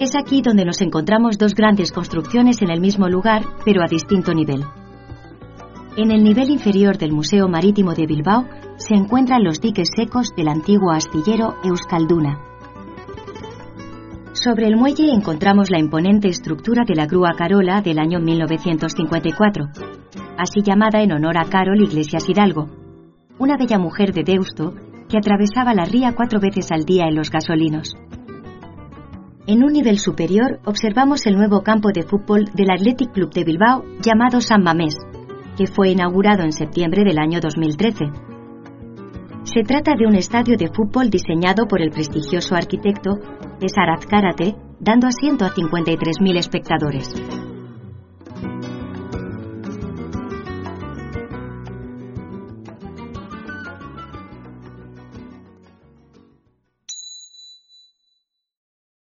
Es aquí donde nos encontramos dos grandes construcciones en el mismo lugar, pero a distinto nivel. En el nivel inferior del Museo Marítimo de Bilbao se encuentran los diques secos del antiguo astillero Euskalduna. Sobre el muelle encontramos la imponente estructura de la grúa Carola del año 1954, así llamada en honor a Carol Iglesias Hidalgo, una bella mujer de Deusto que atravesaba la ría 4 veces al día en los gasolinos. En un nivel superior observamos el nuevo campo de fútbol del Athletic Club de Bilbao llamado San Mamés, que fue inaugurado en septiembre del año 2013. Se trata de un estadio de fútbol diseñado por el prestigioso arquitecto César Azcárate, dando asiento a 53.000 espectadores.